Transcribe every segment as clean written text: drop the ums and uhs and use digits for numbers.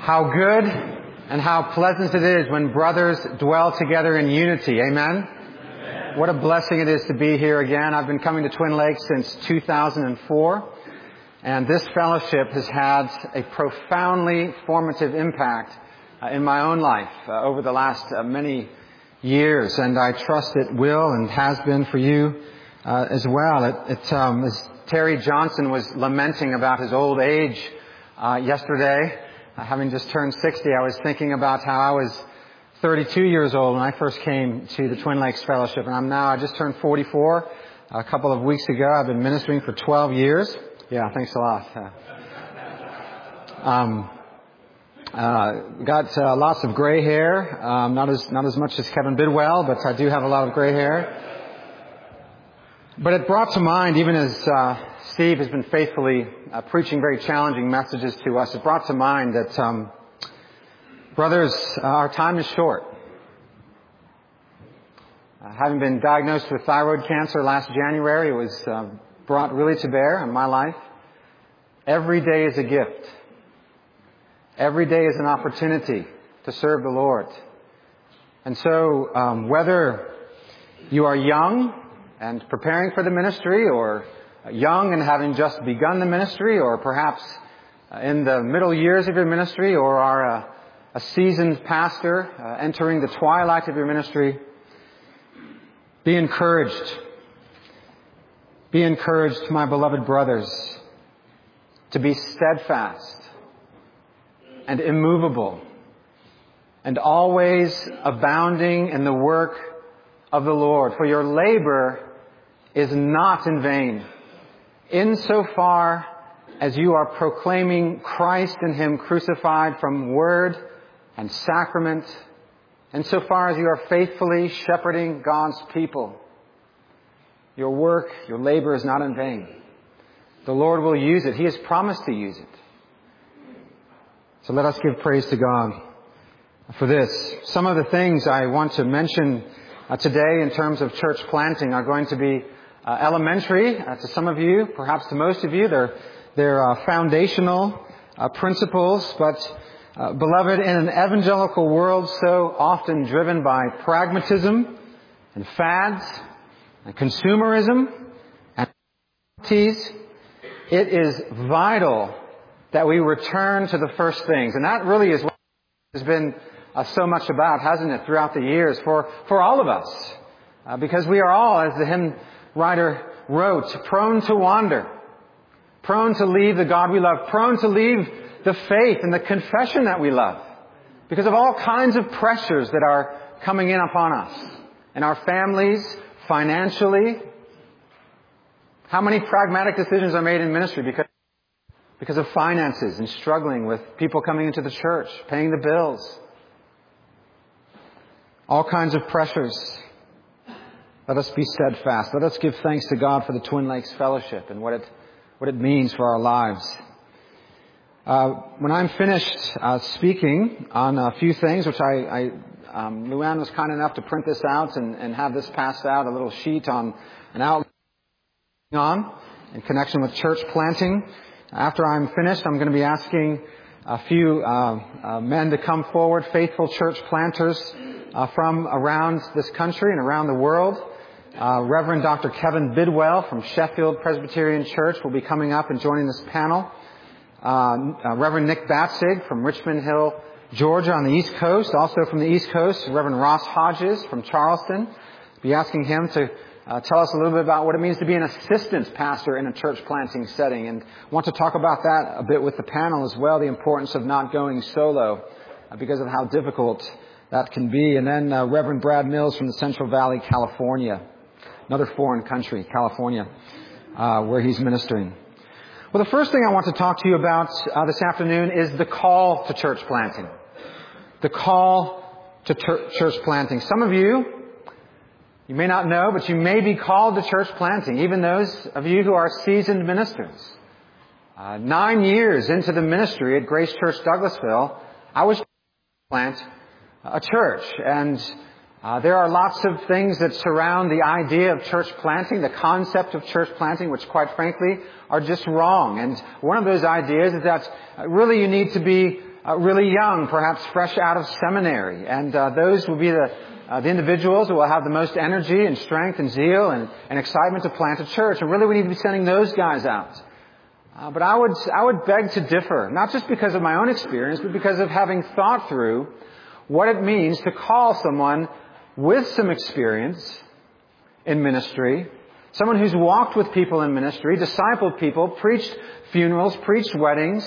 How good and how pleasant it is when brothers dwell together in unity. Amen? Amen. What a blessing it is to be here again. I've been coming to Twin Lakes since 2004, and this fellowship has had a profoundly formative impact in my own life over the last many years, and I trust it will and has been for you as well. As Terry Johnson was lamenting about his old age yesterday, having just turned 60, I was thinking about how I was 32 years old when I first came to the Twin Lakes Fellowship, and I just turned 44 a couple of weeks ago. I've been ministering for 12 years. Yeah, thanks a lot. Got lots of gray hair, not as much as Kevin Bidwell, but I do have a lot of gray hair. But it brought to mind, even as Steve has been faithfully preaching very challenging messages to us, it brought to mind that, brothers, our time is short. Having been diagnosed with thyroid cancer last January, it was brought really to bear in my life. Every day is a gift. Every day is an opportunity to serve the Lord. And so, whether you are young and preparing for the ministry, or young and having just begun the ministry, or perhaps in the middle years of your ministry, or are a seasoned pastor entering the twilight of your ministry, be encouraged. Be encouraged, my beloved brothers, to be steadfast and immovable and always abounding in the work of the Lord. For your labor is not in vain, insofar as you are proclaiming Christ and Him crucified from word and sacrament, insofar as you are faithfully shepherding God's people. Your work, your labor is not in vain. The Lord will use it. He has promised to use it. So let us give praise to God for this. Some of the things I want to mention today in terms of church planting are going to be elementary to some of you, perhaps to most of you. They're foundational principles, but beloved, in an evangelical world so often driven by pragmatism and fads and consumerism and activities, it is vital that we return to the first things. And that really is what has been so much about, hasn't it, throughout the years for all of us. Because we are all, as the hymn writer wrote, prone to wander, prone to leave the God we love, prone to leave the faith and the confession that we love, because of all kinds of pressures that are coming in upon us, in our families, financially. How many pragmatic decisions are made in ministry because of finances and struggling with people coming into the church, paying the bills? All kinds of pressures. Let us be steadfast. Let us give thanks to God for the Twin Lakes Fellowship and what it means for our lives. When I'm finished speaking on a few things, which Luann was kind enough to print this out and have this passed out, a little sheet on an outline on in connection with church planting. After I'm finished, I'm going to be asking a few men to come forward, faithful church planters from around this country and around the world. Reverend Dr. Kevin Bidwell from Sheffield Presbyterian Church will be coming up and joining this panel. Reverend Nick Batzig from Richmond Hill, Georgia on the East Coast. Also from the East Coast, Reverend Ross Hodges from Charleston. I'll be asking him to tell us a little bit about what it means to be an assistant pastor in a church planting setting, and want to talk about that a bit with the panel as well, the importance of not going solo because of how difficult that can be. And then Reverend Brad Mills from the Central Valley, California, another foreign country, California, where he's ministering. Well, the first thing I want to talk to you about this afternoon is the call to church planting. The call to church planting. Some of you may not know, but you may be called to church planting, even those of you who are seasoned ministers. 9 years into the ministry at Grace Church Douglasville, I was plant a church. And there are lots of things that surround the idea of church planting, the concept of church planting, which quite frankly are just wrong. And one of those ideas is that really you need to be really young, perhaps fresh out of seminary. And those will be the individuals who will have the most energy and strength and zeal and excitement to plant a church. And really we need to be sending those guys out. But I would beg to differ, not just because of my own experience, but because of having thought through what it means to call someone with some experience in ministry, someone who's walked with people in ministry, discipled people, preached funerals, preached weddings,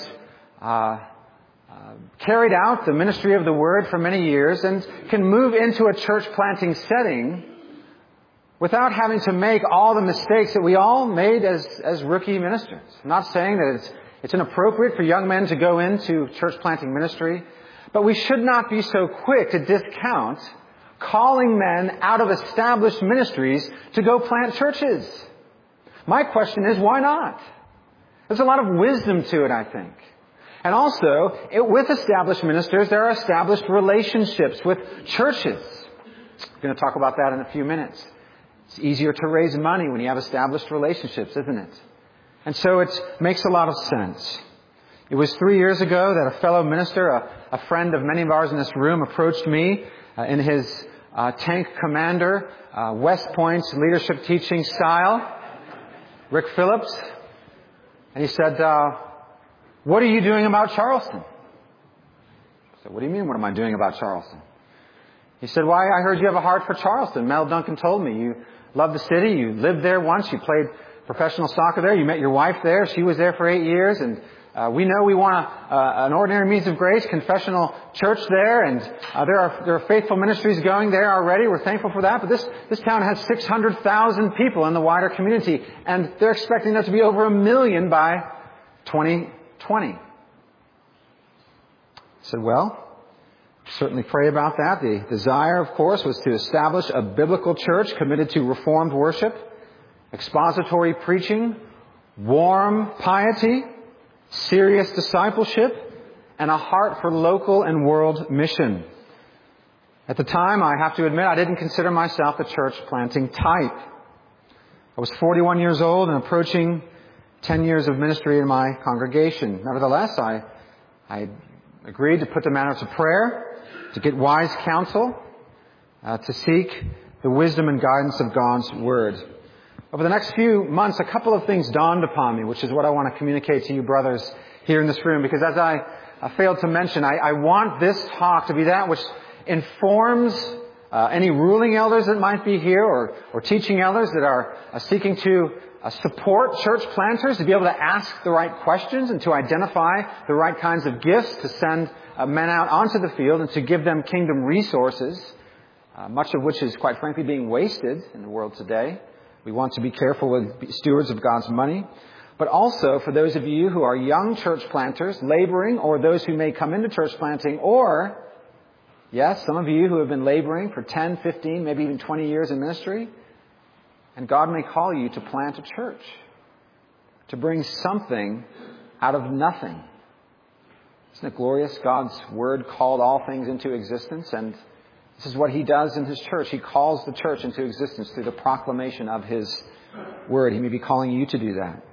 carried out the ministry of the Word for many years, and can move into a church planting setting without having to make all the mistakes that we all made as rookie ministers. I'm not saying that it's inappropriate for young men to go into church planting ministry, but we should not be so quick to discount calling men out of established ministries to go plant churches. My question is, why not? There's a lot of wisdom to it, I think. And also, with established ministers, there are established relationships with churches. I'm going to talk about that in a few minutes. It's easier to raise money when you have established relationships, isn't it? And so it makes a lot of sense. It was 3 years ago that a fellow minister, a friend of many of ours in this room, approached me in his tank commander, West Point leadership teaching style, Rick Phillips. And he said, what are you doing about Charleston? I said, what do you mean, what am I doing about Charleston? He said, why, I heard you have a heart for Charleston. Mel Duncan told me you love the city. You lived there once. You played professional soccer there. You met your wife there. She was there for 8 years. And we know we want an Ordinary Means of Grace confessional church there. And there are faithful ministries going there already. We're thankful for that. But this town has 600,000 people in the wider community. And they're expecting there to be over 1 million by 2020. I said, well, certainly pray about that. The desire, of course, was to establish a biblical church committed to Reformed worship, expository preaching, warm piety, serious discipleship, and a heart for local and world mission. At the time, I have to admit, I didn't consider myself the church planting type. I was 41 years old and approaching 10 years of ministry in my congregation. Nevertheless, I agreed to put the matter to prayer, to get wise counsel, to seek the wisdom and guidance of God's Word. Over the next few months, a couple of things dawned upon me, which is what I want to communicate to you brothers here in this room. Because as I failed to mention, I want this talk to be that which informs any ruling elders that might be here or teaching elders that are seeking to support church planters, to be able to ask the right questions and to identify the right kinds of gifts to send men out onto the field and to give them kingdom resources, much of which is, quite frankly, being wasted in the world today. We want to be careful with stewards of God's money. But also for those of you who are young church planters, laboring, or those who may come into church planting, or, yes, some of you who have been laboring for 10, 15, maybe even 20 years in ministry, and God may call you to plant a church, to bring something out of nothing. Isn't it glorious? God's Word called all things into existence, and this is what He does in His church. He calls the church into existence through the proclamation of His Word. He may be calling you to do that.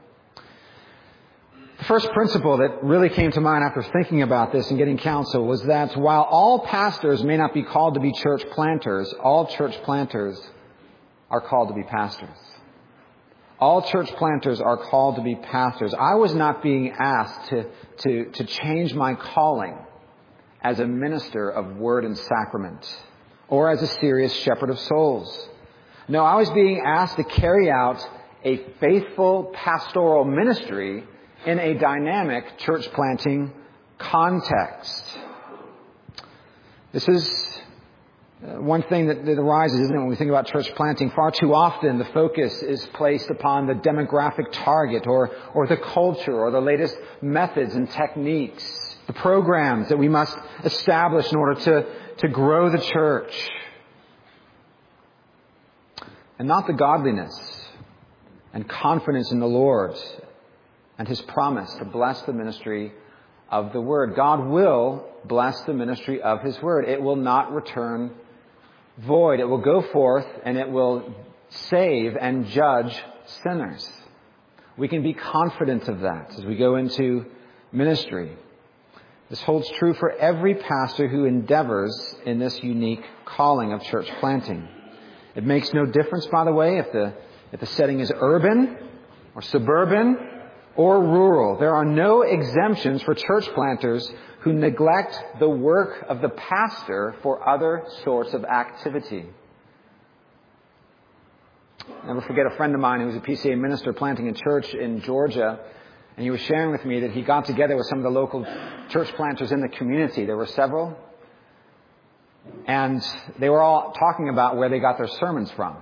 The first principle that really came to mind after thinking about this and getting counsel was that while all pastors may not be called to be church planters, all church planters are called to be pastors. All church planters are called to be pastors. I was not being asked to change my calling as a minister of word and sacrament or as a serious shepherd of souls. No, I was being asked to carry out a faithful pastoral ministry in a dynamic church planting context. This is one thing that arises, isn't it, when we think about church planting? Far too often the focus is placed upon the demographic target or the culture or the latest methods and techniques, the programs that we must establish in order to grow the church, and not the godliness and confidence in the Lord and His promise to bless the ministry of the Word. God will bless the ministry of His Word. It will not return void. It will go forth and it will save and judge sinners. We can be confident of that as we go into ministry. This holds true for every pastor who endeavors in this unique calling of church planting. It makes no difference, by the way, if the setting is urban or suburban or rural. There are no exemptions for church planters who neglect the work of the pastor for other sorts of activity. I'll never forget a friend of mine who was a PCA minister planting a church in Georgia, and he was sharing with me that he got together with some of the local church planters in the community. There were several. And they were all talking about where they got their sermons from.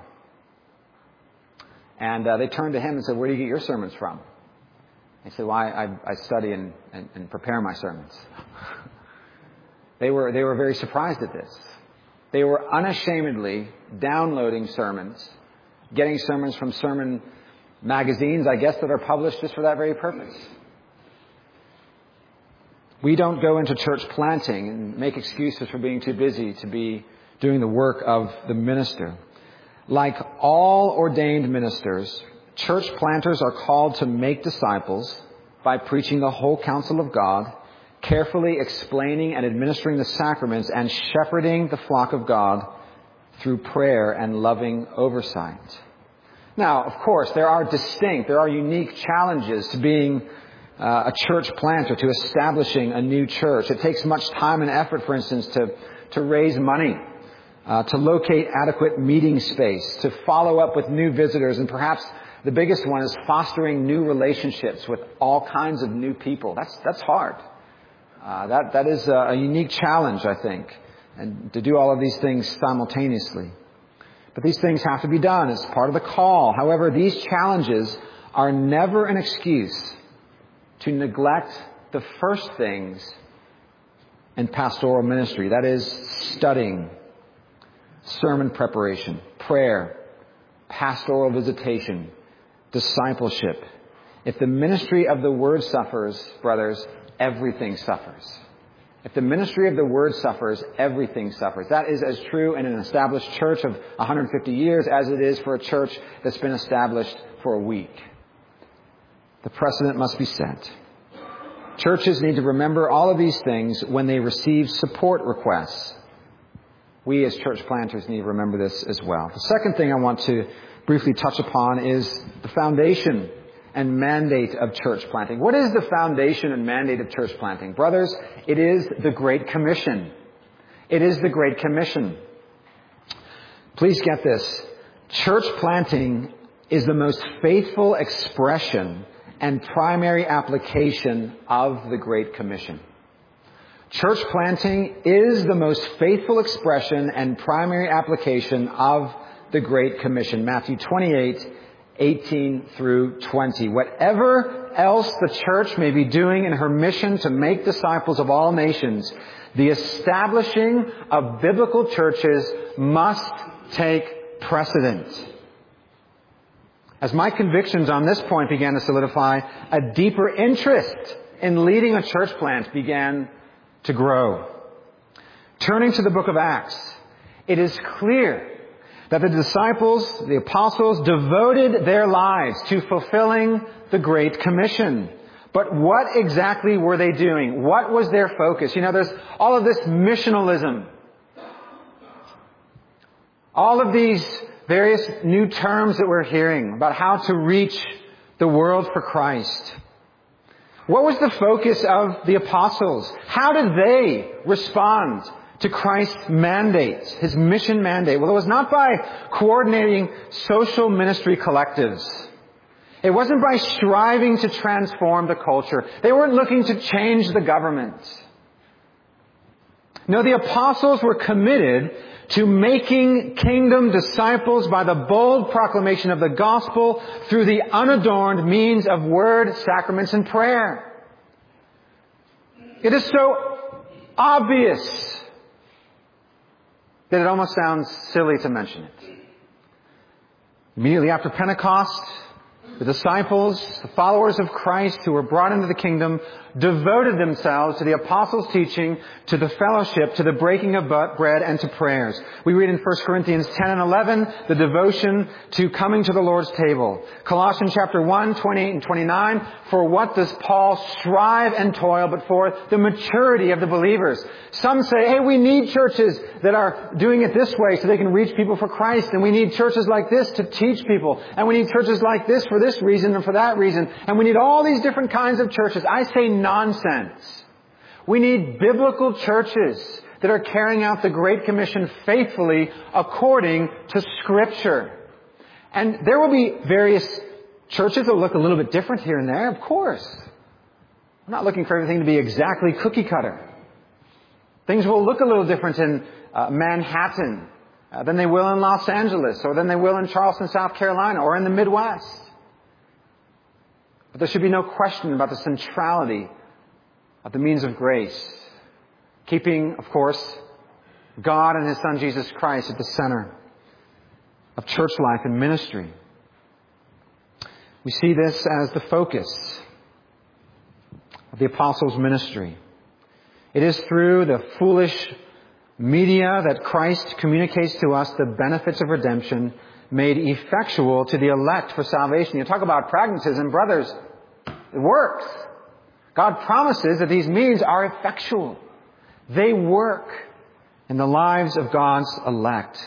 And they turned to him and said, "Where do you get your sermons from?" He said, "Well, I study and prepare my sermons." They were very surprised at this. They were unashamedly downloading sermons, getting sermons from sermon magazines, I guess, that are published just for that very purpose. We don't go into church planting and make excuses for being too busy to be doing the work of the minister. Like all ordained ministers, church planters are called to make disciples by preaching the whole counsel of God, carefully explaining and administering the sacraments, and shepherding the flock of God through prayer and loving oversight. Now, of course, there are unique challenges to being a church planter, to establishing a new church. It takes much time and effort, for instance, to raise money, to locate adequate meeting space, to follow up with new visitors, and perhaps the biggest one is fostering new relationships with all kinds of new people. That's hard. That is a unique challenge, I think, and to do all of these things simultaneously. But these things have to be done. It's part of the call. However, these challenges are never an excuse to neglect the first things in pastoral ministry. That is studying, sermon preparation, prayer, pastoral visitation, discipleship. If the ministry of the Word suffers, brothers, everything suffers. If the ministry of the Word suffers, everything suffers. That is as true in an established church of 150 years as it is for a church that's been established for a week. The precedent must be set. Churches need to remember all of these things when they receive support requests. We as church planters need to remember this as well. The second thing I want to briefly touch upon is the foundation and mandate of church planting. What is the foundation and mandate of church planting? Brothers, it is the Great Commission. It is the Great Commission. Please get this. Church planting is the most faithful expression and primary application of the Great Commission. Church planting is the most faithful expression and primary application of the Great Commission. Matthew 28:18 through 20. Whatever else the church may be doing in her mission to make disciples of all nations, the establishing of biblical churches must take precedent. As my convictions on this point began to solidify, a deeper interest in leading a church plant began to grow. Turning to the book of Acts, it is clear that the disciples, the apostles, devoted their lives to fulfilling the Great Commission. But what exactly were they doing? What was their focus? There's all of this missionalism. All of these various new terms that we're hearing about how to reach the world for Christ. What was the focus of the apostles? How did they respond to Christ's mandate, His mission mandate? Well, it was not by coordinating social ministry collectives. It wasn't by striving to transform the culture. They weren't looking to change the government. No, the apostles were committed to making kingdom disciples by the bold proclamation of the gospel through the unadorned means of word, sacraments, and prayer. It is so obvious that it almost sounds silly to mention it. Immediately after Pentecost, the disciples, the followers of Christ who were brought into the kingdom, devoted themselves to the apostles' teaching, to the fellowship, to the breaking of bread, and to prayers. We read in 1 Corinthians 10 and 11, the devotion to coming to the Lord's table. Colossians chapter 1, 28 and 29, for what does Paul strive and toil but for the maturity of the believers? Some say, hey, we need churches that are doing it this way so they can reach people for Christ. And we need churches like this to teach people. And we need churches like this for this reason and for that reason. And we need all these different kinds of churches. I say nonsense. We need biblical churches that are carrying out the Great Commission faithfully according to Scripture. And there will be various churches that will look a little bit different here and there, of course. I'm not looking for everything to be exactly cookie cutter. Things will look a little different in Manhattan than they will in Los Angeles or than they will in Charleston, South Carolina or in the Midwest. But there should be no question about the centrality of the means of grace. Keeping, of course, God and His Son Jesus Christ at the center of church life and ministry. We see this as the focus of the apostles' ministry. It is through the foolish media that Christ communicates to us the benefits of redemption made effectual to the elect for salvation. You talk about pragmatism, brothers, it works. God promises that these means are effectual. They work in the lives of God's elect.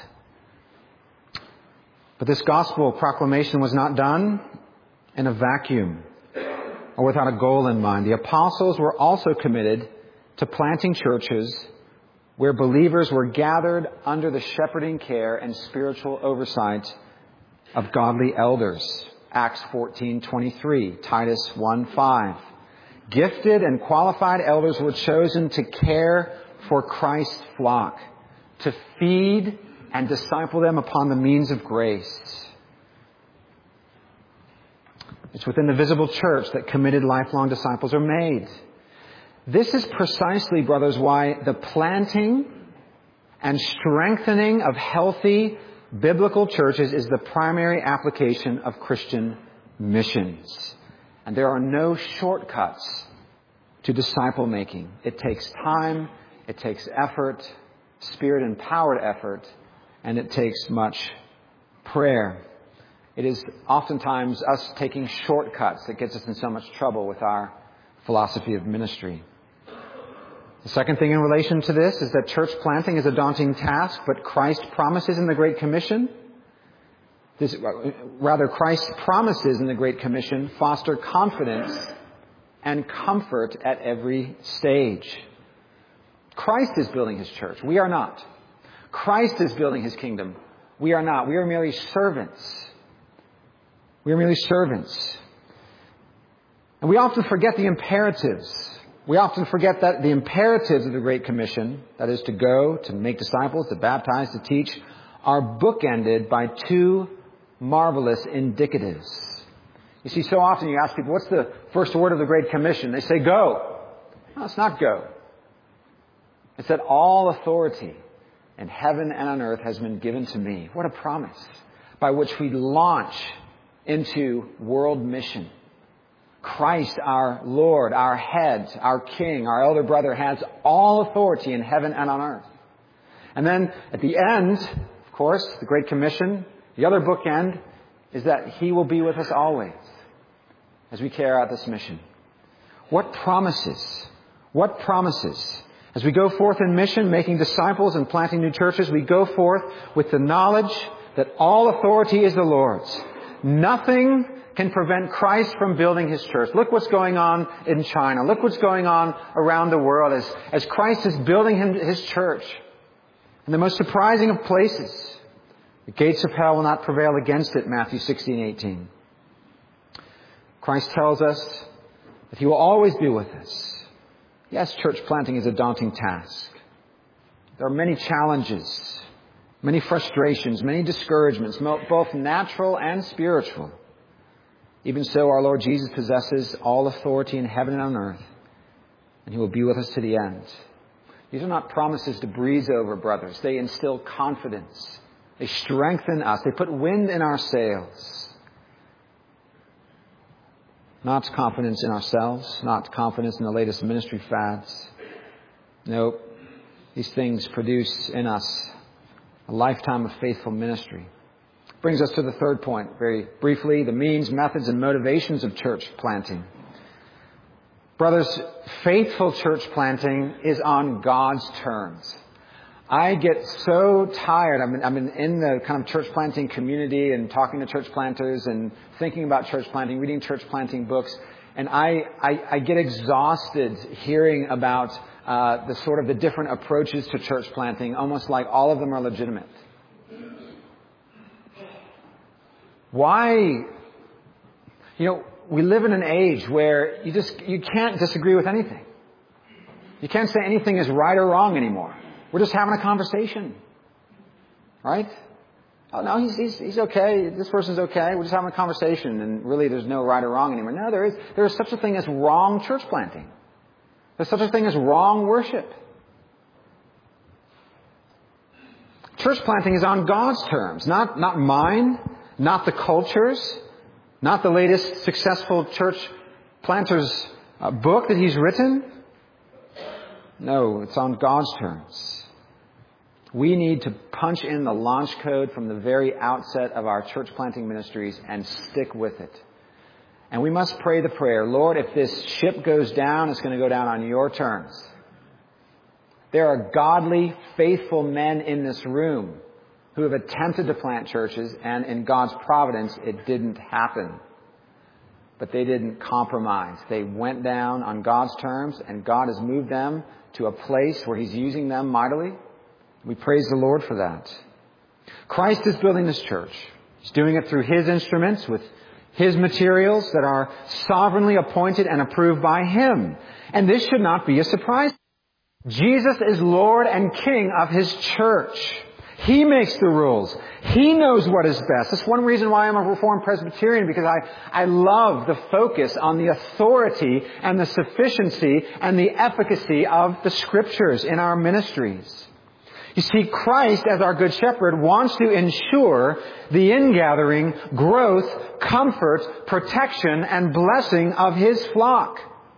But this gospel proclamation was not done in a vacuum or without a goal in mind. The apostles were also committed to planting churches where believers were gathered under the shepherding care and spiritual oversight of godly elders. Acts 14:23, Titus 1:5. Gifted and qualified elders were chosen to care for Christ's flock, to feed and disciple them upon the means of grace. It's within the visible church that committed lifelong disciples are made. This is precisely, brothers, why the planting and strengthening of healthy biblical churches is the primary application of Christian missions. And there are no shortcuts to disciple making. It takes time, it takes effort, Spirit-empowered effort, and it takes much prayer. It is oftentimes us taking shortcuts that gets us in so much trouble with our philosophy of ministry. The second thing in relation to this is that church planting is a daunting task, but Christ promises in the Great Commission, Christ's promises in the Great Commission foster confidence and comfort at every stage. Christ is building His church. We are not. Christ is building His kingdom. We are not. We are merely servants. We are merely servants. And we often forget the imperatives. We often forget that the imperatives of the Great Commission, that is to go, to make disciples, to baptize, to teach, are bookended by two marvelous indicatives. You see, so often you ask people, what's the first word of the Great Commission? They say, go. No, it's not go. It's that all authority in heaven and on earth has been given to me. What a promise by which we launch into world mission. Christ, our Lord, our head, our King, our elder brother, has all authority in heaven and on earth. And then at the end, of course, the Great Commission, the other bookend, is that He will be with us always as we carry out this mission. What promises? What promises? As we go forth in mission, making disciples and planting new churches, we go forth with the knowledge that all authority is the Lord's. Nothing can prevent Christ from building His church. Look what's going on in China. Look what's going on around the world as Christ is building His church. In the most surprising of places, the gates of hell will not prevail against it, Matthew 16:18. Christ tells us that He will always be with us. Yes, church planting is a daunting task. There are many challenges, many frustrations, many discouragements, both natural and spiritual. Even so, our Lord Jesus possesses all authority in heaven and on earth, and He will be with us to the end. These are not promises to breeze over, brothers. They instill confidence. They strengthen us. They put wind in our sails. Not confidence in ourselves, not confidence in the latest ministry fads. Nope. These things produce in us a lifetime of faithful ministry. Brings us to the third point, very briefly, the means, methods, and motivations of church planting. Brothers, faithful church planting is on God's terms. I get so tired. I've been in the kind of church planting community and talking to church planters and thinking about church planting, reading church planting books. And I get exhausted hearing about the sort of the different approaches to church planting, almost like all of them are legitimate. Why? We live in an age where you can't disagree with anything. You can't say anything is right or wrong anymore. We're just having a conversation. Right? Oh, no, he's okay. This person's okay. We're just having a conversation. And really there's no right or wrong anymore. No, there is such a thing as wrong church planting. There's such a thing as wrong worship. Church planting is on God's terms, not mine, not the culture's, not the latest successful church planter's book that he's written. No, it's on God's terms. We need to punch in the launch code from the very outset of our church planting ministries and stick with it. And we must pray the prayer, Lord, if this ship goes down, it's going to go down on your terms. There are godly, faithful men in this room who have attempted to plant churches, and in God's providence, it didn't happen. But they didn't compromise. They went down on God's terms, and God has moved them to a place where He's using them mightily. We praise the Lord for that. Christ is building this church. He's doing it through His instruments with His materials that are sovereignly appointed and approved by Him. And this should not be a surprise. Jesus is Lord and King of His church. He makes the rules. He knows what is best. That's one reason why I'm a Reformed Presbyterian, because I love the focus on the authority and the sufficiency and the efficacy of the Scriptures in our ministries. You see, Christ, as our Good Shepherd, wants to ensure the ingathering, growth, comfort, protection, and blessing of His flock.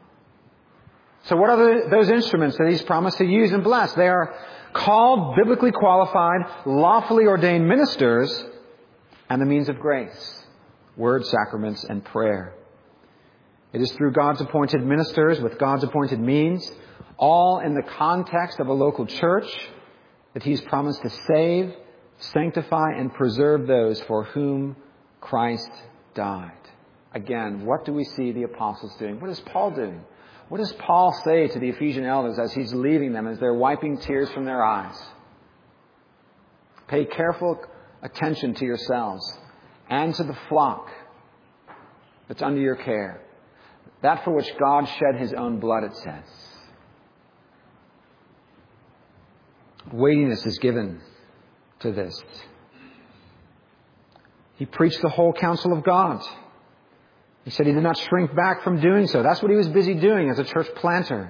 So what are those instruments that He's promised to use and bless? They are called, biblically qualified, lawfully ordained ministers, and the means of grace, word, sacraments, and prayer. It is through God's appointed ministers with God's appointed means, all in the context of a local church, that He's promised to save, sanctify, and preserve those for whom Christ died. Again, what do we see the apostles doing? What is Paul doing? What does Paul say to the Ephesian elders as he's leaving them, as they're wiping tears from their eyes? Pay careful attention to yourselves and to the flock that's under your care. That for which God shed His own blood, it says. Weightiness is given to this. He preached the whole counsel of God. He said He did not shrink back from doing so. That's what He was busy doing as a church planter.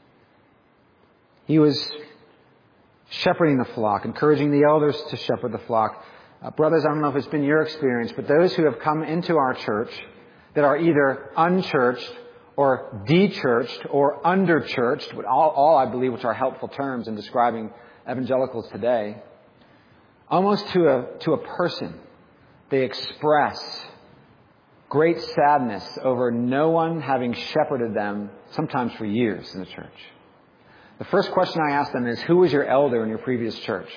He was shepherding the flock, encouraging the elders to shepherd the flock. Brothers, I don't know if it's been your experience, but those who have come into our church that are either unchurched or de-churched or under-churched, all I believe which are helpful terms in describing evangelicals today, almost to a person, they express great sadness over no one having shepherded them, sometimes for years, in the church. The first question I ask them is, who was your elder in your previous church?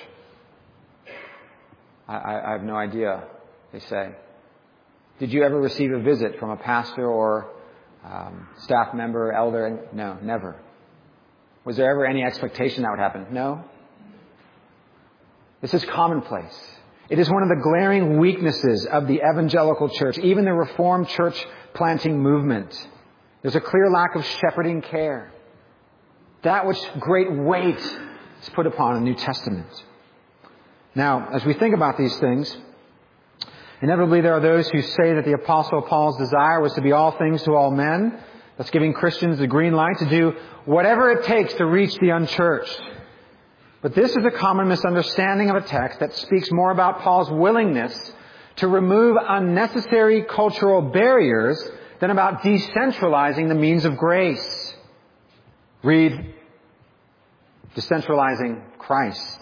I have no idea, they say. Did you ever receive a visit from a pastor or staff member, elder? No, never. Was there ever any expectation that would happen? No. This is commonplace. It is one of the glaring weaknesses of the evangelical church, even the Reformed church planting movement. There's a clear lack of shepherding care. That which great weight is put upon in the New Testament. Now, as we think about these things, inevitably there are those who say that the Apostle Paul's desire was to be all things to all men. That's giving Christians the green light to do whatever it takes to reach the unchurched. But this is a common misunderstanding of a text that speaks more about Paul's willingness to remove unnecessary cultural barriers than about decentralizing the means of grace. Read, decentralizing Christ.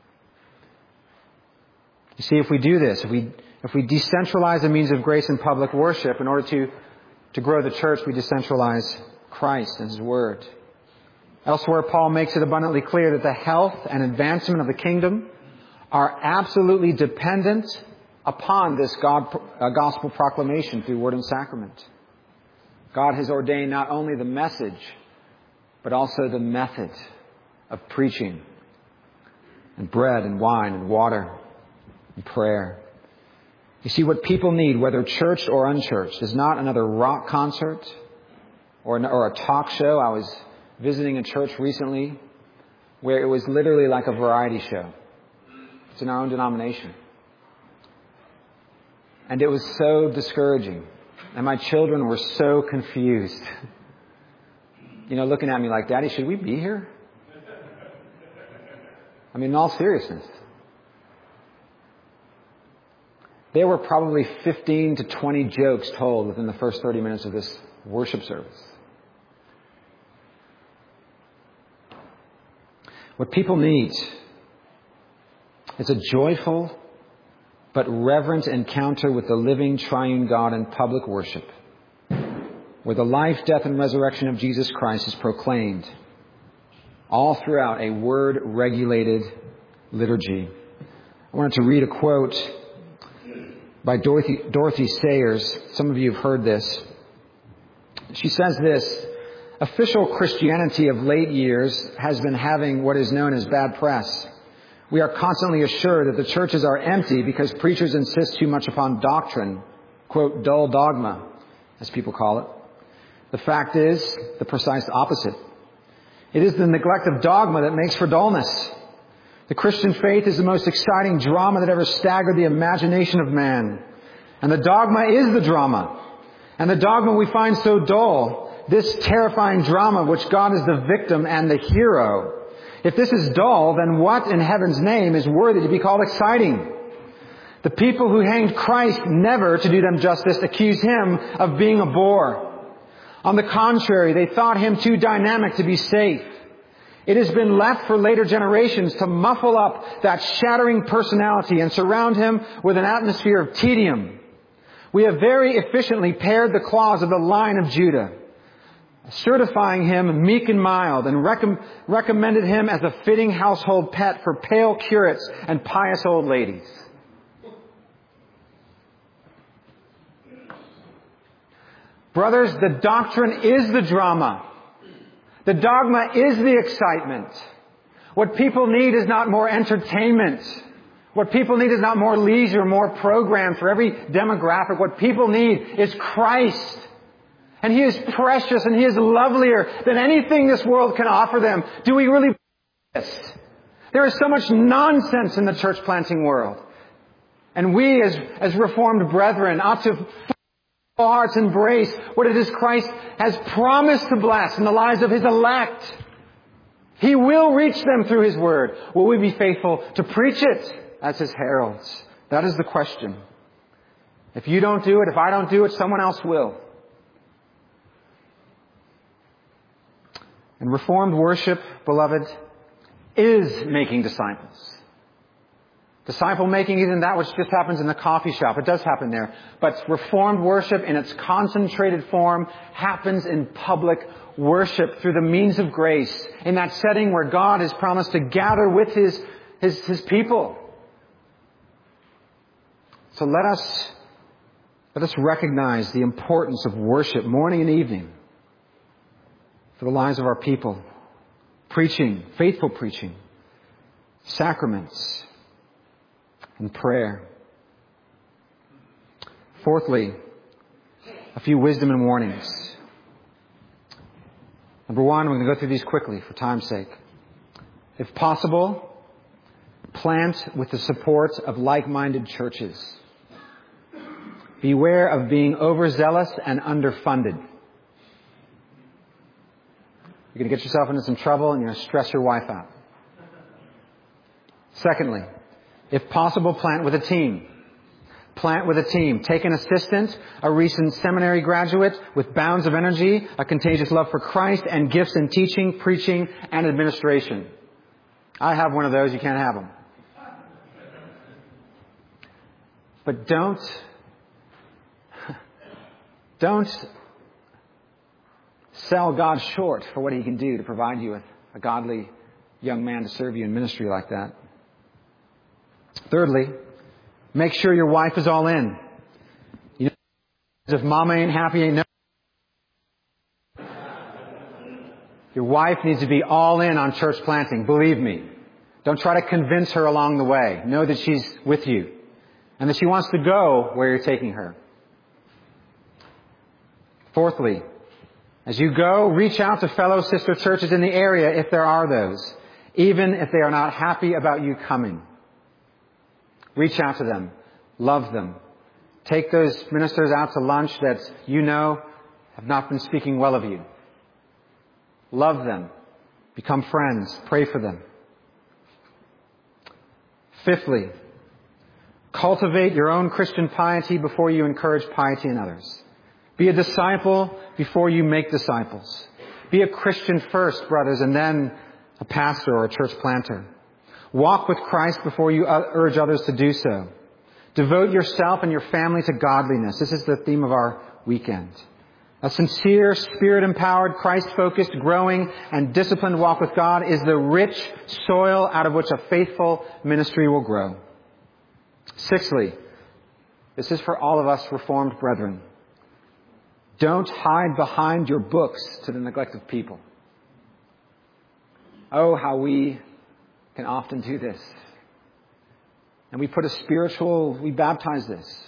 You see, if we do this, if we decentralize the means of grace in public worship in order to grow the church, we decentralize Christ and His Word. Elsewhere, Paul makes it abundantly clear that the health and advancement of the kingdom are absolutely dependent upon this gospel proclamation through word and sacrament. God has ordained not only the message, but also the method of preaching and bread and wine and water and prayer. You see, what people need, whether churched or unchurched, is not another rock concert or a talk show. I was visiting a church recently where it was literally like a variety show. It's in our own denomination. And it was so discouraging. And my children were so confused. Looking at me like, Daddy, should we be here? I mean, in all seriousness. There were probably 15 to 20 jokes told within the first 30 minutes of this worship service. What people need is a joyful but reverent encounter with the living triune God in public worship, where the life, death, and resurrection of Jesus Christ is proclaimed all throughout a word-regulated liturgy. I wanted to read a quote by Dorothy Sayers. Some of you have heard this. She says this: official Christianity of late years has been having what is known as bad press. We are constantly assured that the churches are empty because preachers insist too much upon doctrine, quote, dull dogma, as people call it. The fact is the precise opposite. It is the neglect of dogma that makes for dullness. The Christian faith is the most exciting drama that ever staggered the imagination of man. And the dogma is the drama. And the dogma we find so dull, this terrifying drama which God is the victim and the hero. If this is dull, then what in heaven's name is worthy to be called exciting? The people who hanged Christ never, to do them justice, accused Him of being a bore. On the contrary, they thought Him too dynamic to be safe. It has been left for later generations to muffle up that shattering personality and surround Him with an atmosphere of tedium. We have very efficiently pared the claws of the Lion of Judah, certifying Him meek and mild, and recommended Him as a fitting household pet for pale curates and pious old ladies. Brothers, the doctrine is the drama. The dogma is the excitement. What people need is not more entertainment. What people need is not more leisure, more programs for every demographic. What people need is Christ. And He is precious and He is lovelier than anything this world can offer them. Do we really believe this? There is so much nonsense in the church planting world. And we as Reformed brethren ought to our hearts embrace what it is Christ has promised to bless in the lives of His elect. He will reach them through His Word. Will we be faithful to preach it as His heralds? That is the question. If you don't do it, if I don't do it, someone else will. And Reformed worship, beloved, is making disciples. Disciple making isn't that which just happens in the coffee shop. It does happen there. But Reformed worship in its concentrated form happens in public worship through the means of grace, in that setting where God has promised to gather with His people. So let us recognize the importance of worship morning and evening for the lives of our people. Preaching, faithful preaching, sacraments, and prayer. Fourthly, a few wisdom and warnings. Number one, we're going to go through these quickly for time's sake. If possible, plant with the support of like-minded churches. Beware of being overzealous and underfunded. You're going to get yourself into some trouble and you're going to stress your wife out. Secondly, if possible, plant with a team. Plant with a team. Take an assistant, a recent seminary graduate with bounds of energy, a contagious love for Christ, and gifts in teaching, preaching, and administration. I have one of those. You can't have them. But don't sell God short for what He can do to provide you with a godly young man to serve you in ministry like that. Thirdly, make sure your wife is all in. You know, if mama ain't happy, ain't no. Your wife needs to be all in on church planting. Believe me. Don't try to convince her along the way. Know that she's with you and that she wants to go where you're taking her. Fourthly, as you go, reach out to fellow sister churches in the area if there are those, even if they are not happy about you coming. Reach out to them. Love them. Take those ministers out to lunch that you know have not been speaking well of you. Love them. Become friends. Pray for them. Fifthly, cultivate your own Christian piety before you encourage piety in others. Be a disciple before you make disciples. Be a Christian first, brothers, and then a pastor or a church planter. Walk with Christ before you urge others to do so. Devote yourself and your family to godliness. This is the theme of our weekend. A sincere, Spirit-empowered, Christ-focused, growing, and disciplined walk with God is the rich soil out of which a faithful ministry will grow. Sixthly, this is for all of us Reformed brethren. Don't hide behind your books to the neglect of people. Oh, how we can often do this. And we baptize this.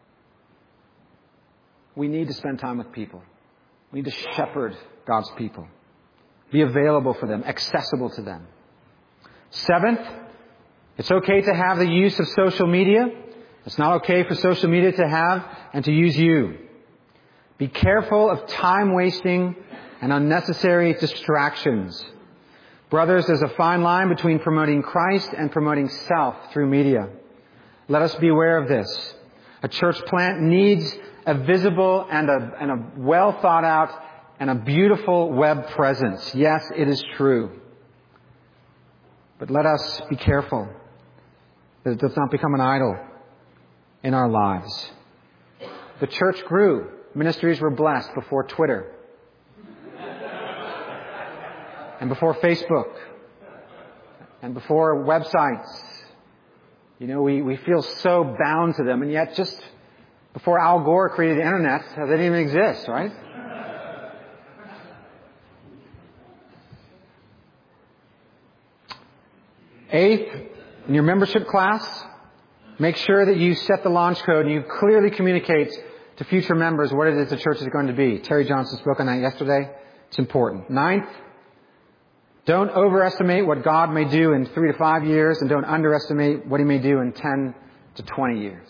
We need to spend time with people. We need to shepherd God's people. Be available for them, accessible to them. Seventh, it's okay to have the use of social media. It's not okay for social media to have and to use you. Be careful of time-wasting and unnecessary distractions. Brothers, there's a fine line between promoting Christ and promoting self through media. Let us be aware of this. A church plant needs a visible and a well thought out and a beautiful web presence. Yes, it is true. But let us be careful that it does not become an idol in our lives. The church grew. Ministries were blessed before Twitter and before Facebook and before websites. You know, we feel so bound to them, and yet just before Al Gore created the internet, they didn't even exist, right? Eighth, in your membership class, make sure that you set the launch code and you clearly communicate to future members what it is the church is going to be. Terry Johnson spoke on that yesterday. It's important. Ninth, don't overestimate what God may do in 3 to 5 years, and don't underestimate what He may do in 10 to 20 years.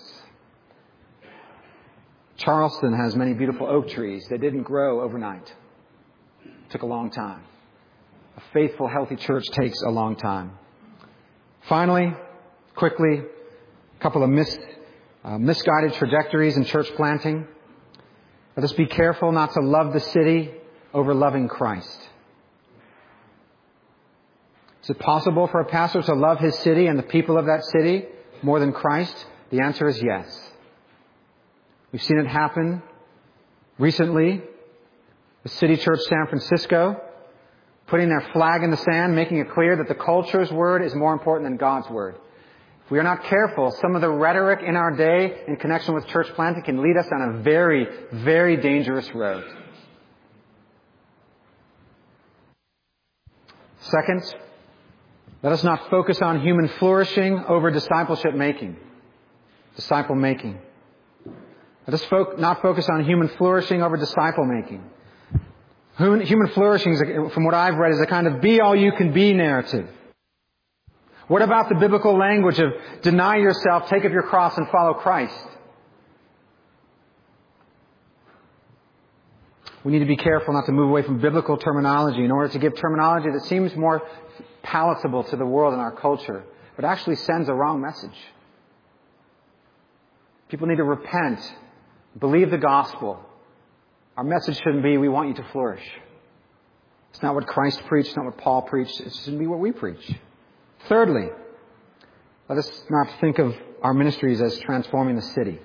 Charleston has many beautiful oak trees. They didn't grow overnight. It took a long time. A faithful, healthy church takes a long time. Finally, quickly, a couple of misguided trajectories in church planting. Let us be careful not to love the city over loving Christ. Is it possible for a pastor to love his city and the people of that city more than Christ? The answer is yes. We've seen it happen recently. The City Church San Francisco putting their flag in the sand, making it clear that the culture's word is more important than God's word. If we are not careful, some of the rhetoric in our day in connection with church planting can lead us on a very, very dangerous road. Second, let us not focus on human flourishing over discipleship making. Disciple making. Let us not focus on human flourishing over disciple making. Human flourishing, from what I've read, is a kind of be-all-you-can-be narrative. What about the biblical language of deny yourself, take up your cross, and follow Christ? We need to be careful not to move away from biblical terminology in order to give terminology that seems more palatable to the world and our culture, but actually sends a wrong message. People need to repent, believe the gospel. Our message shouldn't be, we want you to flourish. It's not what Christ preached, it's not what Paul preached. It shouldn't be what we preach. Thirdly, let us not think of our ministries as transforming the city.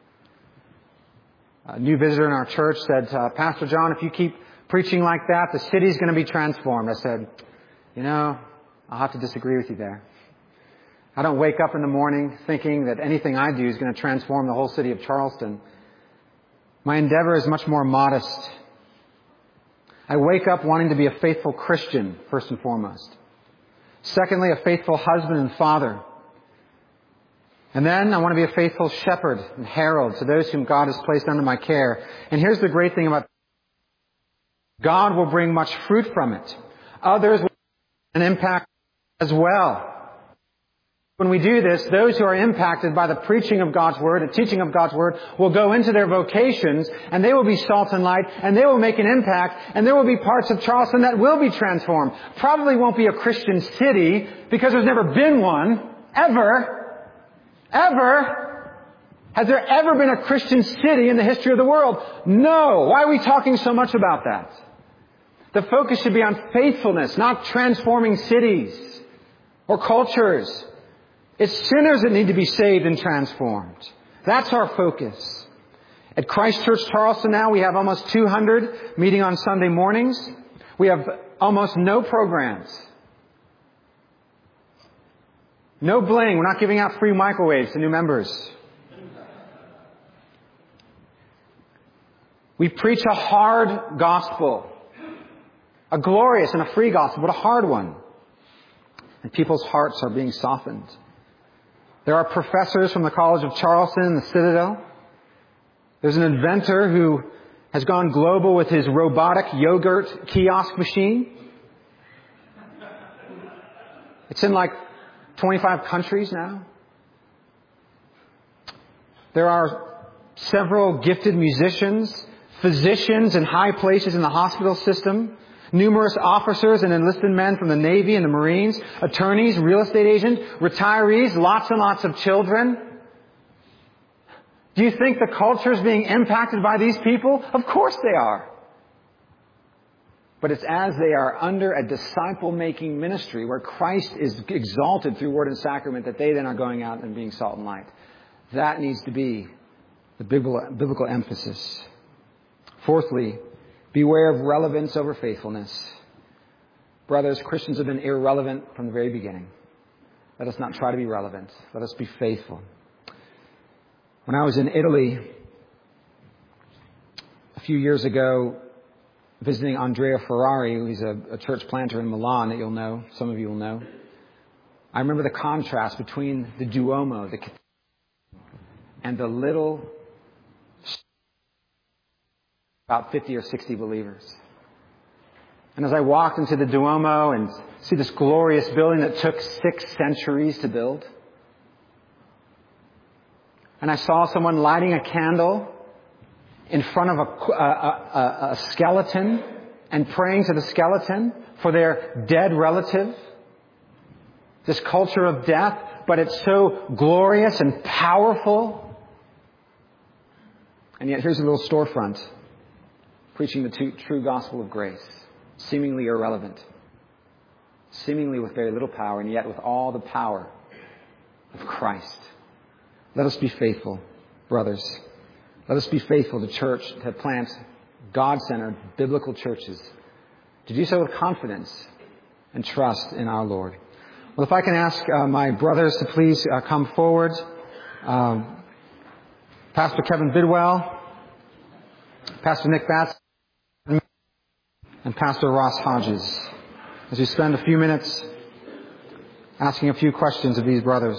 A new visitor in our church said, Pastor John, if you keep preaching like that, the city's going to be transformed. I said, I'll have to disagree with you there. I don't wake up in the morning thinking that anything I do is going to transform the whole city of Charleston. My endeavor is much more modest. I wake up wanting to be a faithful Christian, first and foremost. Secondly, a faithful husband and father. And then I want to be a faithful shepherd and herald to those whom God has placed under my care. And here's the great thing about God will bring much fruit from it. Others will have an impact as well. When we do this, those who are impacted by the preaching of God's Word and teaching of God's Word will go into their vocations, and they will be salt and light, and they will make an impact, and there will be parts of Charleston that will be transformed. Probably won't be a Christian city, because there's never been one, ever. Ever. Has there ever been a Christian city in the history of the world? No. Why are we talking so much about that? The focus should be on faithfulness, not transforming cities or cultures. It's sinners that need to be saved and transformed. That's our focus. At Christ Church Charleston now, we have almost 200 meeting on Sunday mornings. We have almost no programs. No bling. We're not giving out free microwaves to new members. We preach a hard gospel. A glorious and a free gospel, but a hard one. And people's hearts are being softened. There are professors from the College of Charleston and the Citadel. There's an inventor who has gone global with his robotic yogurt kiosk machine. It's in like 25 countries now. There are several gifted musicians, physicians in high places in the hospital system, numerous officers and enlisted men from the Navy and the Marines, attorneys, real estate agents, retirees, lots and lots of children. Do you think the culture is being impacted by these people? Of course they are. But it's as they are under a disciple-making ministry where Christ is exalted through word and sacrament that they then are going out and being salt and light. That needs to be the biblical emphasis. Fourthly, beware of relevance over faithfulness. Brothers, Christians have been irrelevant from the very beginning. Let us not try to be relevant. Let us be faithful. When I was in Italy a few years ago, visiting Andrea Ferrari, who's a church planter in Milan that you'll know, some of you will know, I remember the contrast between the Duomo, and the little, about 50 or 60 believers. And as I walked into the Duomo and see this glorious building that took 6 centuries to build, and I saw someone lighting a candle in front of a skeleton and praying to the skeleton for their dead relative. This culture of death, but it's so glorious and powerful. And yet here's a little storefront preaching the true gospel of grace, seemingly irrelevant, seemingly with very little power, and yet with all the power of Christ. Let us be faithful, brothers. Let us be faithful to church, to plant God-centered biblical churches, to do so with confidence and trust in our Lord. Well, if I can ask my brothers to please come forward. Pastor Kevin Bidwell, Pastor Nick Batts, and Pastor Ross Hodges, as we spend a few minutes asking a few questions of these brothers.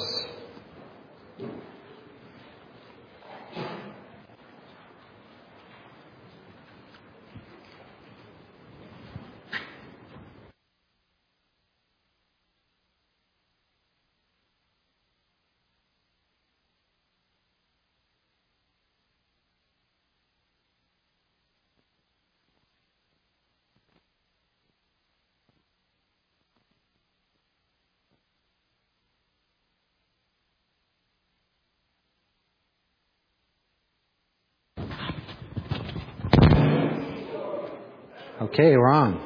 Okay, we're on.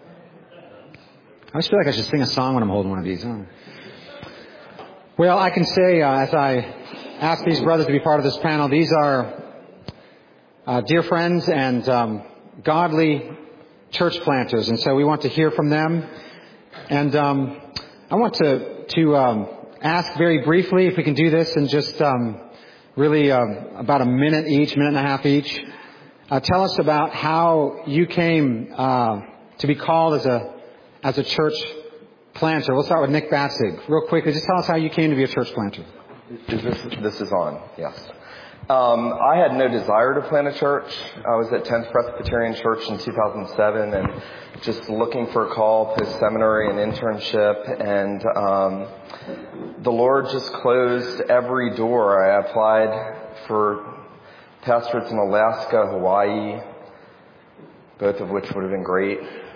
I always feel like I should sing a song when I'm holding one of these. Huh? Well, I can say, as I ask these brothers to be part of this panel, these are dear friends and godly church planters, and so we want to hear from them. And I want to ask very briefly, if we can do this in just really about a minute each, minute and a half each. Tell us about how you came to be called as a church planter. We'll start with Nick Batzig. Real quickly, just tell us how you came to be a church planter. This is on, yes. I had no desire to plant a church. I was at 10th Presbyterian Church in 2007 and just looking for a call, post-seminary and internship. And the Lord just closed every door. I applied for pastorates in Alaska, Hawaii, both of which would have been great.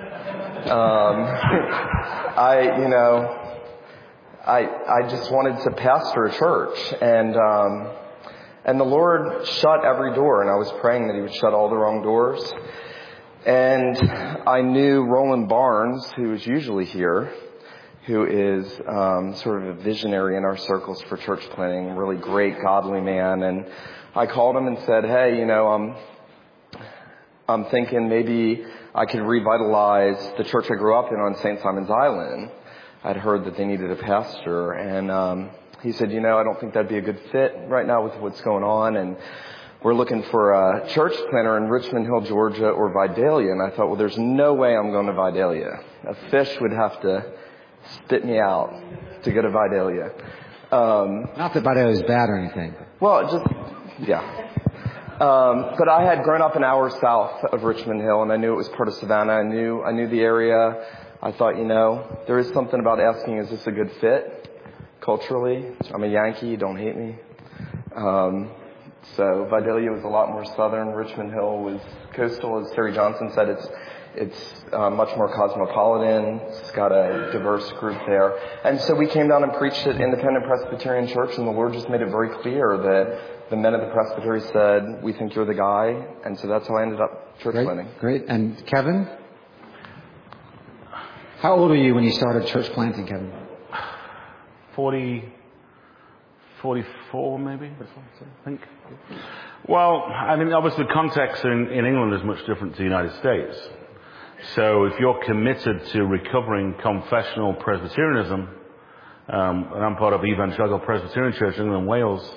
I just wanted to pastor a church, and the Lord shut every door, and I was praying that He would shut all the wrong doors. And I knew Roland Barnes, who is usually here, who is sort of a visionary in our circles for church planting, a really great, godly man. And I called him and said, hey, I'm thinking maybe I could revitalize the church I grew up in on St. Simon's Island. I'd heard that they needed a pastor, and he said, I don't think that'd be a good fit right now with what's going on, and we're looking for a church planter in Richmond Hill, Georgia, or Vidalia. And I thought, well, there's no way I'm going to Vidalia. A fish would have to spit me out to go to Vidalia. Not that Vidalia is bad or anything. Well, yeah. But I had grown up an hour south of Richmond Hill, and I knew it was part of Savannah. I knew the area. I thought, there is something about asking, is this a good fit culturally? I'm a Yankee. Don't hate me. So Vidalia was a lot more southern. Richmond Hill was coastal, as Terry Johnson said. It's much more cosmopolitan. It's got a diverse group there. And so we came down and preached at Independent Presbyterian Church, and the Lord just made it very clear that the men of the presbytery said, we think you're the guy. And so that's how I ended up church planting. Great. And Kevin? How old were you when you started church planting, Kevin? 44 maybe, I think. Well, obviously the context in England is much different to the United States. So if you're committed to recovering confessional Presbyterianism, and I'm part of Evangelical Presbyterian Church in England and Wales,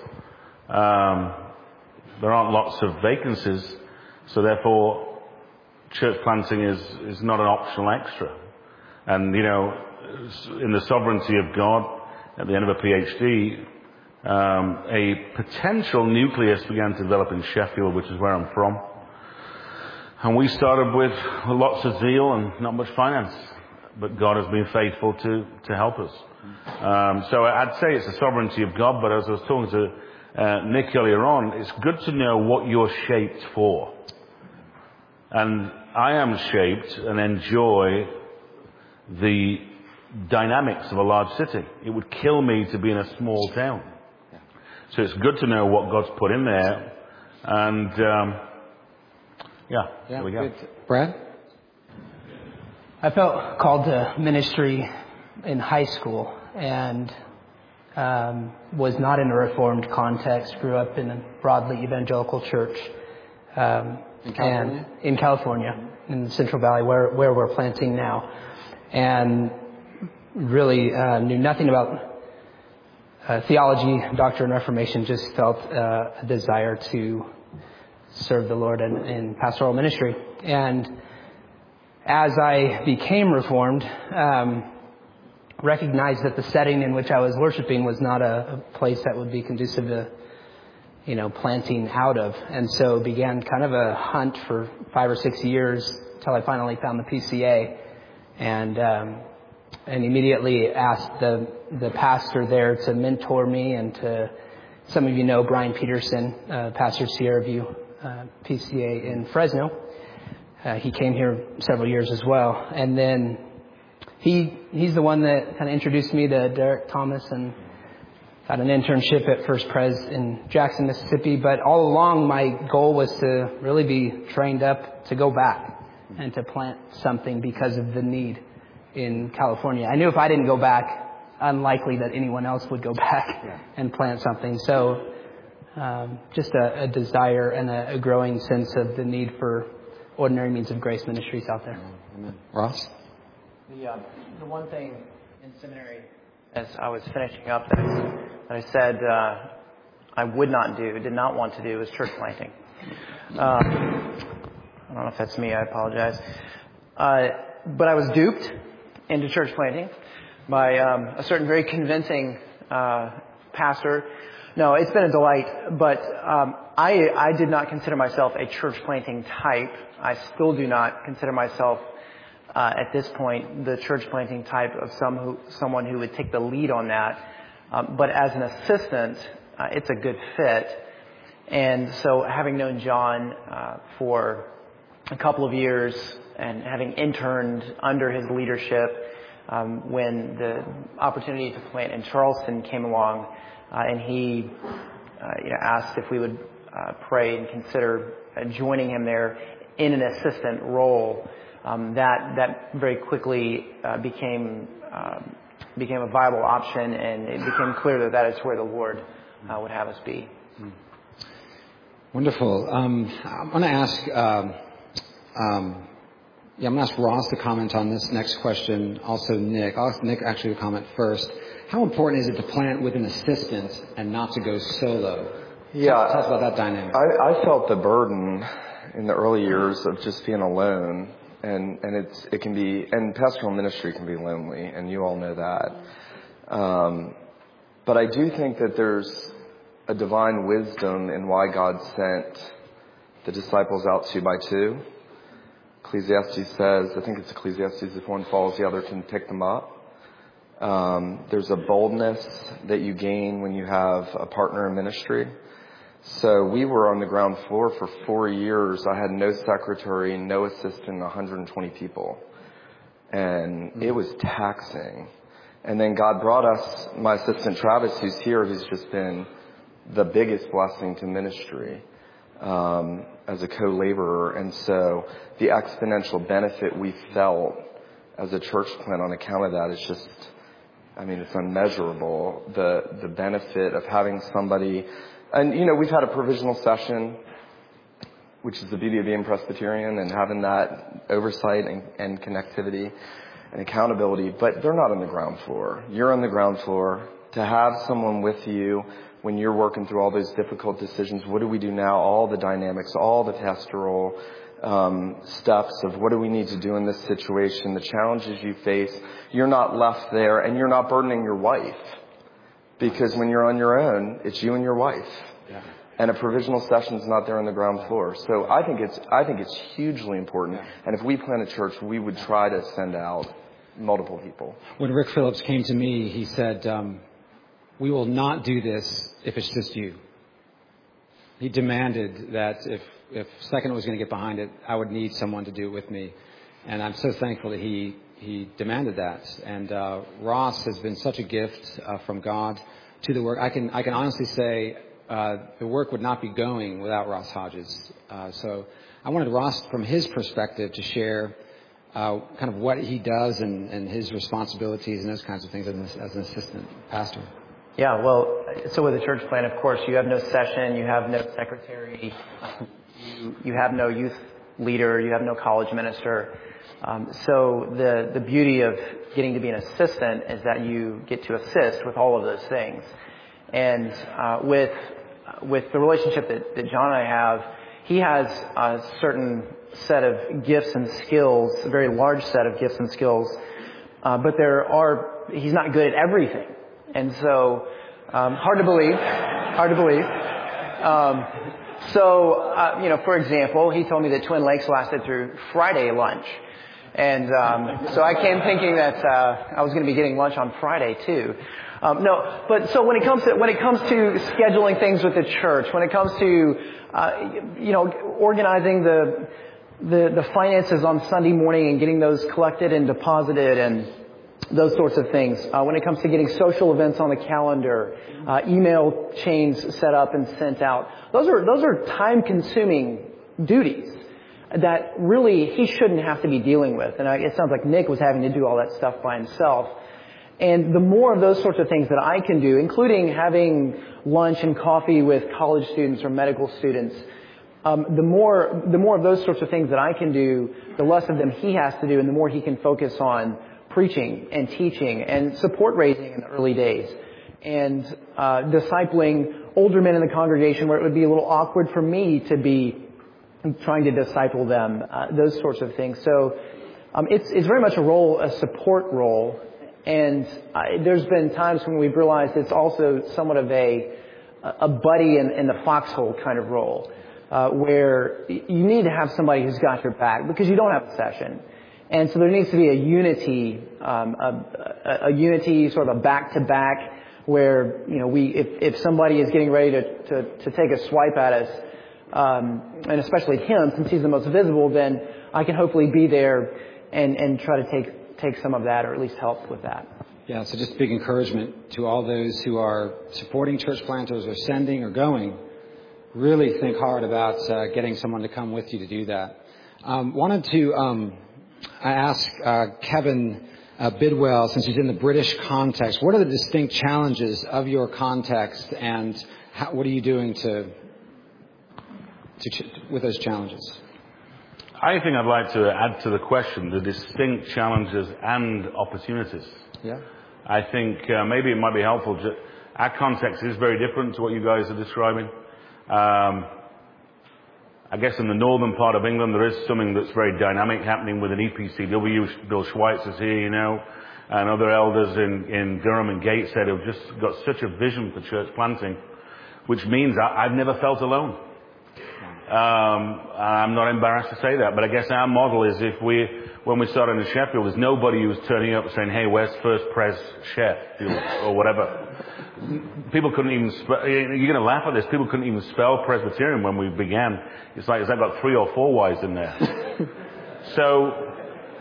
there aren't lots of vacancies, so therefore church planting is not an optional extra. And, in the sovereignty of God, at the end of a PhD, a potential nucleus began to develop in Sheffield, which is where I'm from. And we started with lots of zeal and not much finance. But God has been faithful to help us. So I'd say it's the sovereignty of God, but as I was talking to Nick earlier on, it's good to know what you're shaped for. And I am shaped and enjoy the dynamics of a large city. It would kill me to be in a small town. So it's good to know what God's put in there. And, there we go. Good. Brad? I felt called to ministry in high school and was not in a Reformed context. Grew up in a broadly evangelical church. In California? In California, in the Central Valley, where we're planting now. And really knew nothing about theology, doctrine, Reformation, just felt a desire to serve the Lord in pastoral ministry. And as I became Reformed, recognized that the setting in which I was worshiping was not a place that would be conducive to, planting out of. And so began kind of a hunt for 5 or 6 years till I finally found the PCA. And immediately asked the pastor there to mentor me, and to, some of you know Brian Peterson, pastor Sierra View PCA in Fresno. He came here several years as well, and then he's the one that kind of introduced me to Derek Thomas, and got an internship at First Pres in Jackson, Mississippi. But all along, my goal was to really be trained up to go back and to plant something because of the need in California. I knew if I didn't go back, unlikely that anyone else would go back and plant something. So just a desire and a growing sense of the need for ordinary means of grace ministries out there. Amen. Ross? The one thing in seminary, as I was finishing up, that I said I did not want to do, was church planting. I don't know if that's me. I apologize. But I was duped into church planting by a certain very convincing pastor. No, it's been a delight, but I did not consider myself a church planting type. I still do not consider myself at this point the church planting type of someone who would take the lead on that. But as an assistant, it's a good fit. And so having known John for a couple of years and having interned under his leadership, when the opportunity to plant in Charleston came along, and he asked if we would pray and consider joining him there in an assistant role, that very quickly became a viable option, and it became clear that is where the Lord would have us be. Wonderful. I'm going to ask Ross to comment on this next question. Also, Nick. I'll ask Nick actually to comment first. How important is it to plant with an assistant and not to go solo? Yeah, Tell us about that dynamic. I felt the burden in the early years of just being alone, and it can be, and pastoral ministry can be lonely, and you all know that. But I do think that there's a divine wisdom in why God sent the disciples out 2 by 2. Ecclesiastes says, I think it's Ecclesiastes, if one falls, the other can pick them up. There's a boldness that you gain when you have a partner in ministry. So we were on the ground floor for 4 years. I had no secretary, no assistant, 120 people. And it was taxing. And then God brought us, my assistant Travis, who's here, who's just been the biggest blessing to ministry as a co-laborer. And so the exponential benefit we felt as a church plant on account of that is just, it's unmeasurable. The benefit of having somebody, and we've had a provisional session, which is the beauty of being Presbyterian and having that oversight and connectivity and accountability, but they're not on the ground floor. You're on the ground floor. To have someone with you when you're working through all those difficult decisions, what do we do now? All the dynamics, all the pastoral steps of what do we need to do in this situation, the challenges you face. You're not left there, and you're not burdening your wife, because when you're on your own, it's you and your wife. Yeah. And a provisional session is not there on the ground floor. So I think it's hugely important. Yeah. And if we plant a church, we would try to send out multiple people. When Rick Phillips came to me, he said, we will not do this if it's just you. He demanded that if Second was going to get behind it, I would need someone to do it with me. And I'm so thankful that he demanded that. And Ross has been such a gift from God to the work. I can honestly say the work would not be going without Ross Hodges. So I wanted Ross, from his perspective, to share kind of what he does and his responsibilities and those kinds of things as an assistant pastor. Yeah, well, so with the church plant, of course, you have no session, you have no secretary, you have no youth leader, you have no college minister. So the beauty of getting to be an assistant is that you get to assist with all of those things. And with the relationship that John and I have, he has a certain set of gifts and skills, a very large set of gifts and skills, but he's not good at everything. And so, hard to believe. For example, he told me that Twin Lakes lasted through Friday lunch. And so I came thinking that I was going to be getting lunch on Friday too. But so when it comes to scheduling things with the church, when it comes to organizing the finances on Sunday morning and getting those collected and deposited and those sorts of things. When it comes to getting social events on the calendar, email chains set up and sent out, those are time-consuming duties. that really he shouldn't have to be dealing with. And it sounds like Nick was having to do all that stuff by himself. And the more of those sorts of things that I can do, including having lunch and coffee with college students or medical students, the more of those sorts of things that I can do, the less of them he has to do, and the more he can focus on preaching and teaching and support raising in the early days and discipling older men in the congregation where it would be a little awkward for me to be trying to disciple them, those sorts of things. So it's very much a support role. And there's been times when we've realized it's also somewhat of a buddy in the foxhole kind of role, where you need to have somebody who's got your back because you don't have a session. And so there needs to be a unity, sort of a back-to-back where, if somebody is getting ready to take a swipe at us, and especially him, since he's the most visible, then I can hopefully be there and try to take some of that, or at least help with that. Yeah, so just big encouragement to all those who are supporting church planters or sending or going. Really think hard about getting someone to come with you to do that. Wanted to ask Kevin Bidwell, since he's in the British context, what are the distinct challenges of your context, and what are you doing with those challenges? I think I'd like to add to the question the distinct challenges and opportunities. Yeah. I think maybe it might be helpful. Our context is very different to what you guys are describing. I guess in the northern part of England there is something that's very dynamic happening with an EPCW. Bill Schweitzer's here, and other elders in Durham and Gateshead who've just got such a vision for church planting, which means I've never felt alone. I'm not embarrassed to say that, but I guess our model is when we started in Sheffield, there's nobody who's turning up saying, hey, where's First Pres Sheffield, or whatever. People couldn't even you're going to laugh at this, people couldn't even spell Presbyterian when we began. It's like, has that got 3 or 4 Y's in there? So,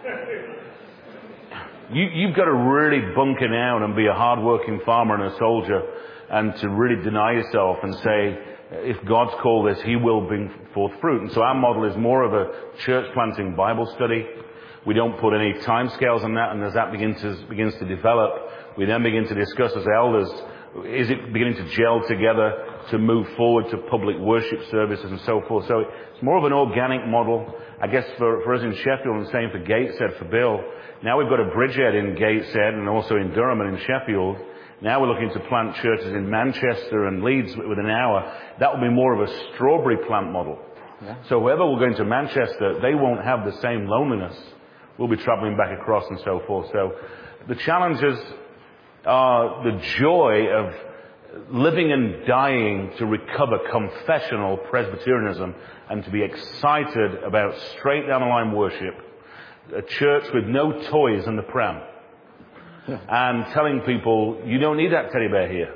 you've got to really bunker down and be a hard-working farmer and a soldier, and to really deny yourself and say, if God's called this, He will bring forth fruit. And so our model is more of a church planting Bible study. We don't put any timescales on that, and as that begins to develop, we then begin to discuss as elders, is it beginning to gel together to move forward to public worship services and so forth. So it's more of an organic model, I guess, for us in Sheffield, and same for Gateshead, for Bill. Now we've got a bridgehead in Gateshead and also in Durham and in Sheffield. Now we're looking to plant churches in Manchester and Leeds within an hour. That will be more of a strawberry plant model. Yeah. So whoever will go into Manchester, they won't have the same loneliness. We'll be travelling back across and so forth. So the challenges are the joy of living and dying to recover confessional Presbyterianism and to be excited about straight down the line worship, a church with no toys in the pram. Yeah. And telling people, you don't need that teddy bear here.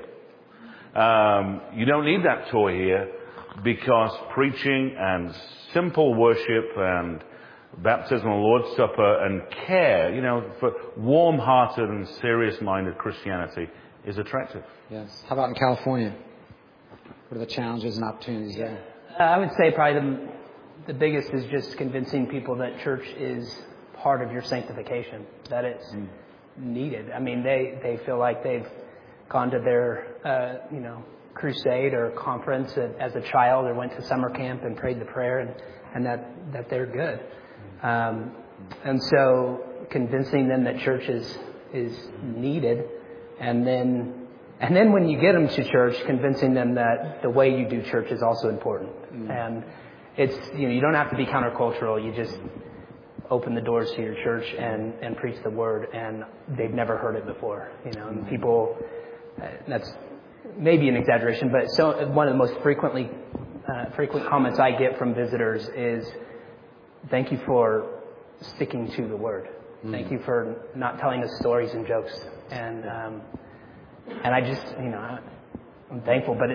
You don't need that toy here, because preaching and simple worship and baptismal Lord's Supper and care, for warm-hearted and serious-minded Christianity is attractive. Yes. How about in California? What are the challenges and opportunities there? I would say probably the biggest is just convincing people that church is part of your sanctification, that it's needed. I mean, they feel like they've gone to their, crusade or conference as a child, or went to summer camp and prayed the prayer, and that they're good. And so convincing them that church is needed, and then when you get them to church, convincing them that the way you do church is also important. And it's, you don't have to be countercultural. You just open the doors to your church and preach the word, and they've never heard it before. And people, that's maybe an exaggeration, but so one of the most frequent comments I get from visitors is, thank you for sticking to the word. Thank you for not telling us stories and jokes. And I just, I'm thankful, but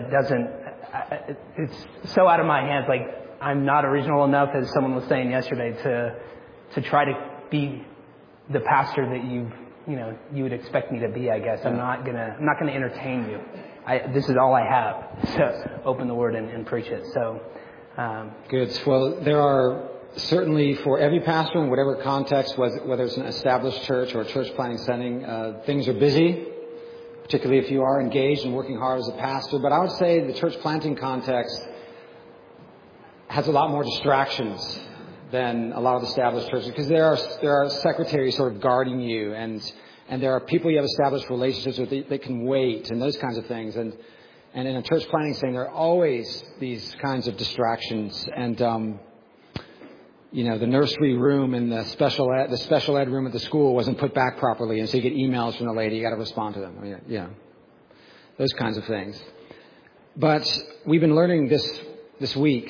it's so out of my hands. Like, I'm not original enough, as someone was saying yesterday, to try to be the pastor that you would expect me to be, I guess. I'm not gonna entertain you. This is all I have. So open the word and preach it. So, good. Well, there are certainly for every pastor in whatever context, whether it's an established church or a church planting setting, things are busy, particularly if you are engaged and working hard as a pastor. But I would say the church planting context has a lot more distractions than a lot of established churches, because there are secretaries sort of guarding you, and there are people you have established relationships with that can wait, and those kinds of things. And in a church planting setting, there are always these kinds of distractions. And the nursery room and the special ed room at the school wasn't put back properly, and so you get emails from the lady. You got to respond to them. Those kinds of things. But we've been learning this week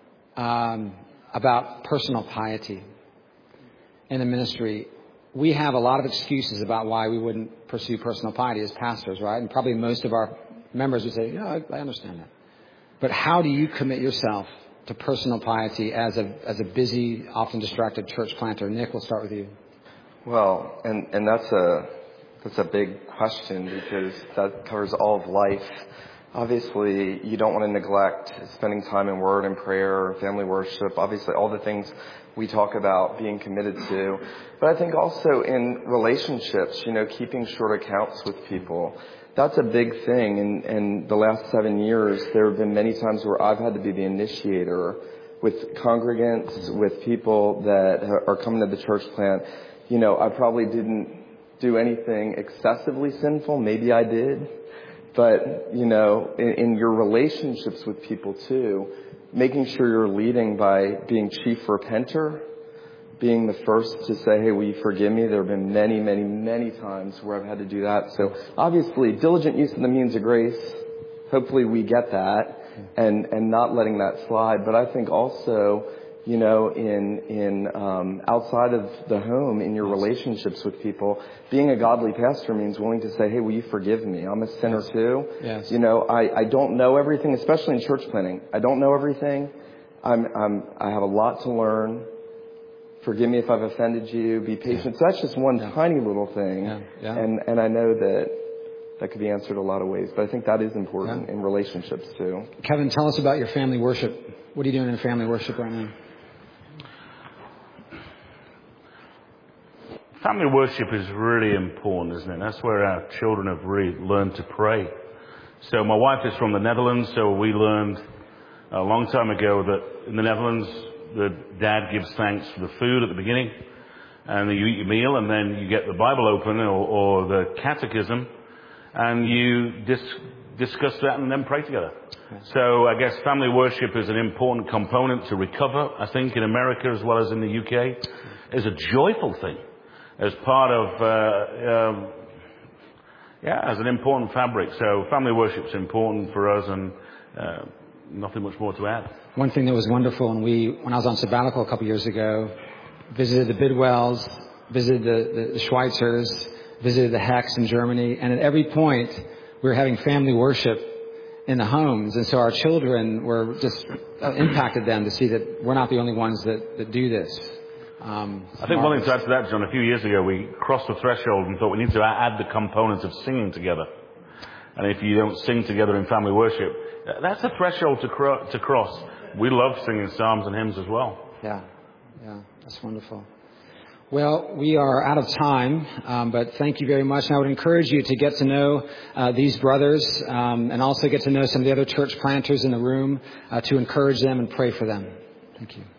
about personal piety in the ministry. We have a lot of excuses about why we wouldn't pursue personal piety as pastors, right? And probably most of our members would say, I understand that. But how do you commit yourself to personal piety as a busy, often distracted church planter? Nick, we'll start with you. Well, and that's a big question, because that covers all of life. Obviously, you don't want to neglect spending time in word and prayer, family worship, obviously all the things we talk about being committed to. But I think also in relationships, keeping short accounts with people. That's a big thing. In the last 7 years, there have been many times where I've had to be the initiator with congregants, with people that are coming to the church plant. I probably didn't do anything excessively sinful. Maybe I did. But, in your relationships with people too, making sure you're leading by being chief repenter, being the first to say, hey, will you forgive me? There have been many, many, many times where I've had to do that. So obviously, diligent use of the means of grace, hopefully we get that, and not letting that slide. But I think also, in outside of the home, in your relationships with people, being a godly pastor means willing to say, hey, will you forgive me? I'm a sinner too. Yes. I don't know everything, especially in church planting. I don't know everything. I have a lot to learn. Forgive me if I've offended you. Be patient. So that's just one tiny little thing. Yeah. And I know that could be answered a lot of ways. But I think that is important in relationships too. Kevin, tell us about your family worship. What are you doing in family worship right now? Family worship is really important, isn't it? That's where our children have really learned to pray. So my wife is from the Netherlands, so we learned a long time ago that in the Netherlands, the dad gives thanks for the food at the beginning, and then you eat your meal, and then you get the Bible open or the catechism, and you discuss that and then pray together. So I guess family worship is an important component to recover, I think, in America as well as in the UK. It's a joyful thing as part of, as an important fabric. So family worship's important for us, and nothing much more to add. One thing that was wonderful, when I was on sabbatical a couple years ago, visited the Bidwells, visited the Schweitzers, visited the Hecks in Germany, and at every point we were having family worship in the homes, and so our children were just impacted them to see that we're not the only ones that do this. I think one thing to add to that, John, a few years ago we crossed the threshold and thought we need to add the component of singing together. And if you don't sing together in family worship, that's a threshold to cross. We love singing psalms and hymns as well. Yeah, that's wonderful. Well, we are out of time, but thank you very much. And I would encourage you to get to know these brothers and also get to know some of the other church planters in the room to encourage them and pray for them. Thank you.